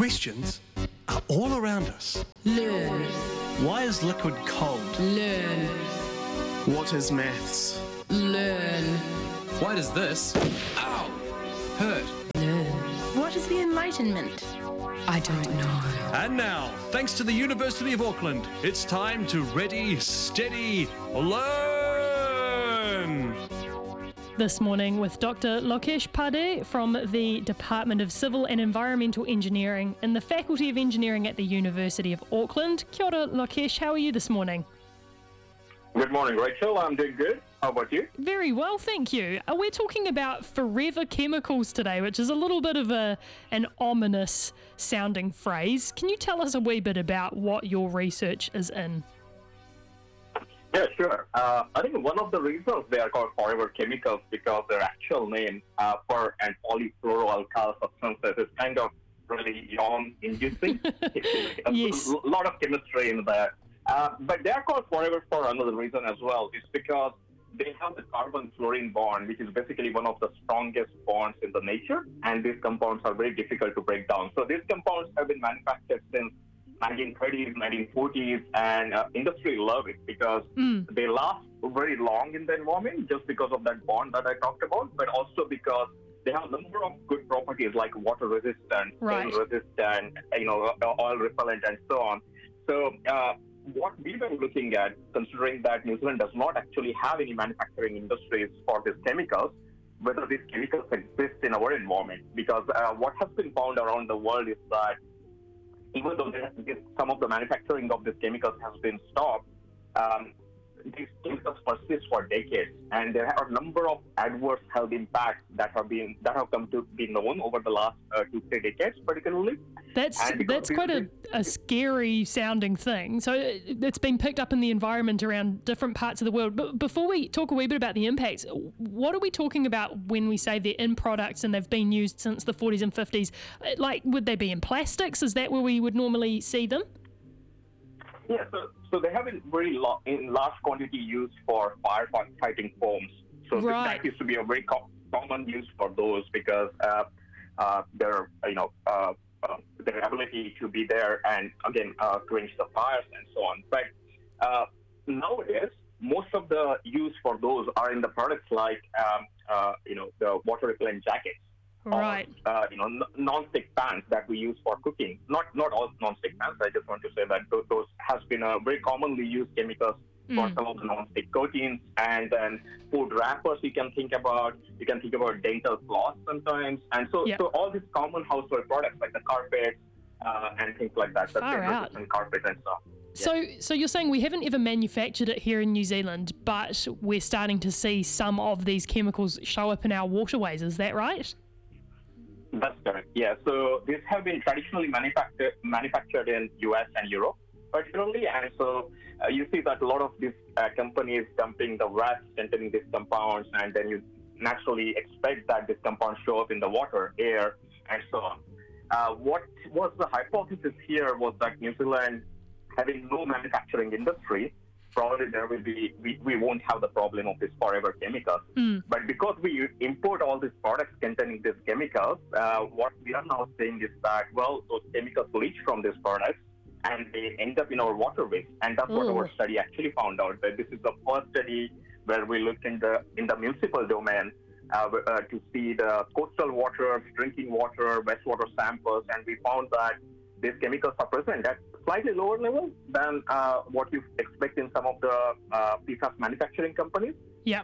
Questions are all around us. Learn. Why is liquid cold? Learn. What is maths? Learn. Why does this, ow, hurt? Learn. What is the Enlightenment? I don't know. And now, thanks to the University of Auckland, it's time to ready, steady, learn! This morning with Dr. Lokesh Pade from the Department of Civil and Environmental Engineering in the Faculty of Engineering at the University of Auckland. Kia ora, Lokesh, how are you this morning? Good morning, Rachel. I'm doing good. How about you? Very well, thank you. We're talking about forever chemicals today, which is a little bit of an ominous sounding phrase. Can you tell us a wee bit about what your research is in? Yeah, sure. I think one of the reasons they are called forever chemicals because their actual name for an polyfluoroalkyl substances is kind of really yawn-inducing. Yes. A lot of chemistry in there. But they are called forever for another reason as well. It's because they have the carbon-fluorine bond, which is basically one of the strongest bonds in the nature, and these compounds are very difficult to break down. So these compounds have been manufactured since 1930s, 1940s, and industry love it because they last very long in the environment just because of that bond that I talked about, but also because they have a number of good properties like water resistant, Right. stain resistant, oil repellent, and so on. So what we were looking at, considering that New Zealand does not actually have any manufacturing industries for these chemicals, whether these chemicals exist in our environment. Because what has been found around the world is that even though some of the manufacturing of these chemicals has been stopped, these chemicals persist for decades, and there are a number of adverse health impacts that have come to be known over the last 2-3 decades, particularly. That's quite a scary sounding thing. So it's been picked up in the environment around different parts of the world. But before we talk a wee bit about the impacts, what are we talking about when we say they're in products and they've been used since the 40s and 50s? Like, would they be in plastics? Is that where we would normally see them? Yeah, so they have been in large quantity used for firefighting foams. So Right. that used to be a very common use for those because their ability to be there and again quench the fires and so on. But nowadays, most of the use for those are in the products like the water repellent jackets. Right. Or, non-stick pans that we use for cooking. Not all non-stick pans. I just want to say that those has been a very commonly used chemicals for some of the non-stick coatings, and then food wrappers. You can think about dental floss sometimes, and so all these common household products like the carpets and things like that. Far out. And carpet and stuff. So you're saying we haven't ever manufactured it here in New Zealand, but we're starting to see some of these chemicals show up in our waterways. Is that right? That's correct. Yeah. So these have been traditionally manufactured in US and Europe, particularly, and so you see that a lot of these companies dumping the waste containing these compounds, and then you naturally expect that these compounds show up in the water, air, and so on. What was the hypothesis here was that New Zealand, having no manufacturing industry, probably we won't have the problem of these forever chemicals. But because we import all these products containing these chemicals, what we are now saying is that, well, those chemicals leach from these products and they end up in our waterways. And that's what our study actually found out, that this is the first study where we looked in the municipal domain to see the coastal water, drinking water, wastewater samples, and we found that these chemicals are present at slightly lower level than what you expect in some of the PFAS manufacturing companies,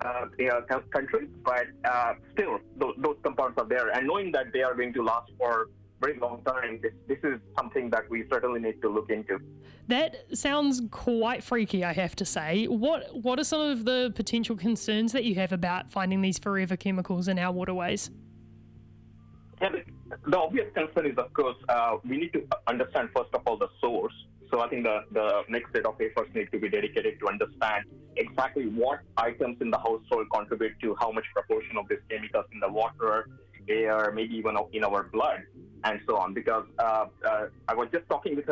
countries. But still, those compounds are there. And knowing that they are going to last for a very long time, this is something that we certainly need to look into. That sounds quite freaky, I have to say. What are some of the potential concerns that you have about finding these forever chemicals in our waterways? Yeah, the obvious concern is, of course, we need to understand, first of all, the source. So I think the next set of efforts need to be dedicated to understand exactly what items in the household contribute to how much proportion of these chemicals in the water, air, maybe even in our blood, and so on. Because I was just talking with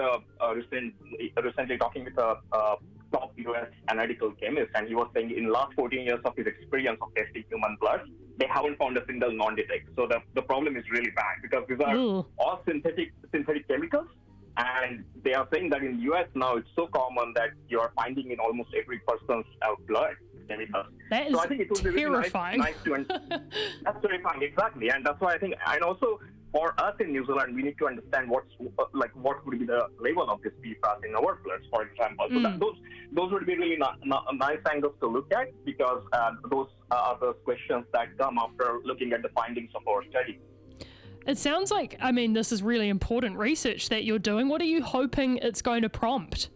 recently talking with a top US analytical chemist, and he was saying in the last 14 years of his experience of testing human blood, they haven't found a single non-detect. So the problem is really bad because these are all synthetic chemicals. And they are saying that in the US now it's so common that you are finding in almost every person's blood chemicals. That is so I think it would be terrifying. Really nice that's terrifying, exactly. And that's why I think, and also for us in New Zealand, we need to understand what would be the level of this PFAS in our floods, for example. So those would be really nice angles to look at because those are the questions that come after looking at the findings of our study. It sounds like, I mean, this is really important research that you're doing. What are you hoping it's going to prompt?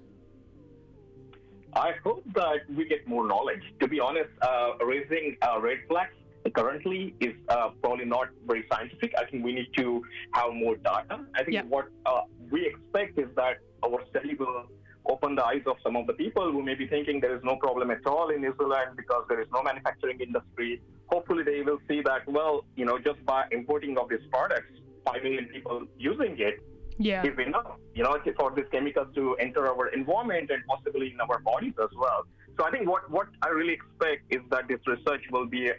I hope that we get more knowledge. To be honest, raising red flags currently is probably not very scientific. I think we need to have more data. I think what we expect is that our study will open the eyes of some of the people who may be thinking there is no problem at all in New Zealand because there is no manufacturing industry. Hopefully they will see that, well, just by importing of these products, 5 million people using it is enough, for these chemicals to enter our environment and possibly in our bodies as well. So I think what I really expect is that this research will be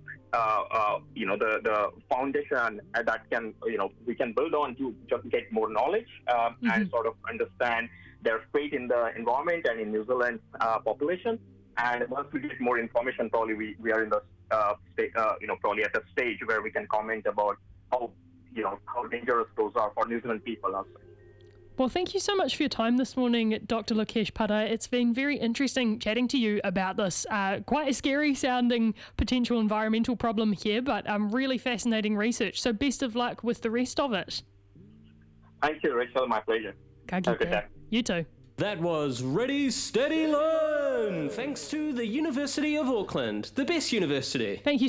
the foundation that can, we can build on to just get more knowledge and sort of understand their fate in the environment and in New Zealand's population. And once we get more information, probably we are in the probably at a stage where we can comment about how dangerous those are for New Zealand people also. Well, thank you so much for your time this morning, Dr. Lokesh Pata. It's been very interesting chatting to you about this quite a scary sounding potential environmental problem here, but really fascinating research. So best of luck with the rest of it. Thank you, Rachel. My pleasure. Have a good day. You too. That was Ready, Steady, Learn! Thanks to the University of Auckland, the best university. Thank you